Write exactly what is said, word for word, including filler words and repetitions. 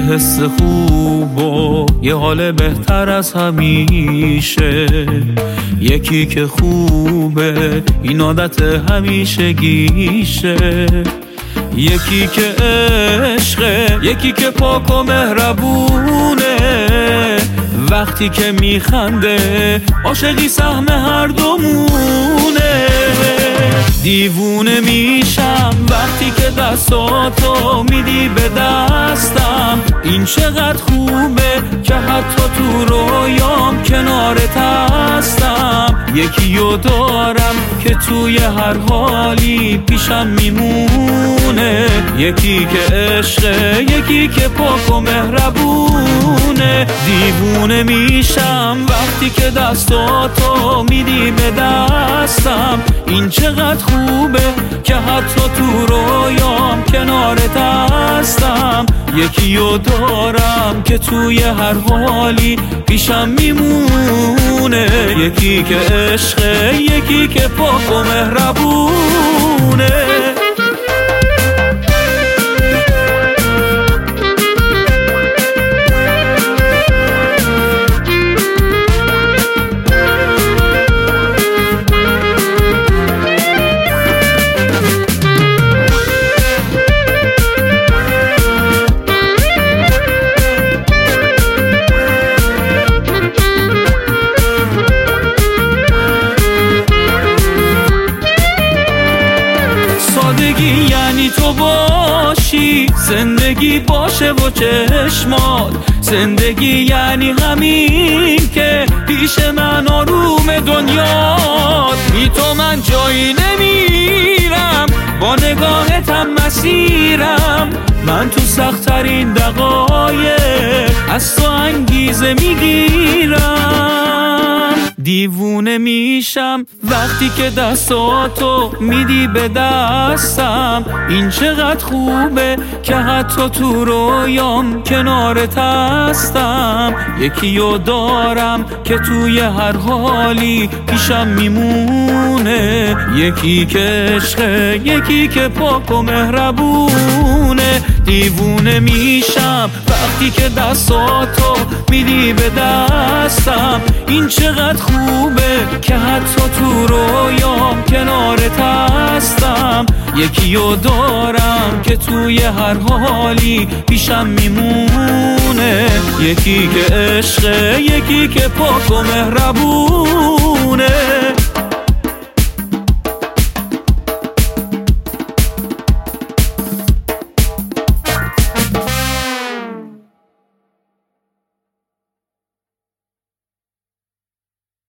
حس خوب و یه حال بهتر از همیشه. یکی که خوبه این عادت همیشگیشه. یکی که عشقه، یکی که پاک و مهربونه. وقتی که میخنده عاشقی سهم هر دومونه. دیوونه میشم وقتی که دستاتو میدی به دستم. این چقدر خوبه که حتی تو رویام کنارت هستم. یکیو دارم که توی هر حالی پیشم میمونه. یکی که عشقه، یکی که پاک و مهربونه. دیوونه میشم وقتی که دستاتو میدی به دستم. این چقدر خوبه که حتی تو رویام کنارت هستم. یکیو دارم که توی هر حالی پیشم میمونه. یکی که عشقه، یکی که پاک و مهربونه. زندگی یعنی تو باشی، زندگی باشه و چشمات. زندگی یعنی همین که پیش من آروم دنیات. بی تو من جایی نمیرم، با نگاهتم مسیرم. من تو سخت‌ترین دقایق از تو انگیزه میگیرم. دیوونه میشم وقتی که دستاتو میدی به دستم. این چقدر خوبه که حتی تو رویام کنارت هستم. یکیو دارم که توی هر حالی پیشم میمونه. یکی که عشقه، یکی که پاک و مهربونه. دیوونه میشم وقتی که دستاتو میدی به دستم. این چقدر خوبه که حتی تو رویام کنارت هستم. یکیو دارم که توی هر حالی پیشم میمونه. یکی که عشقه، یکی که پاک و مهربونه.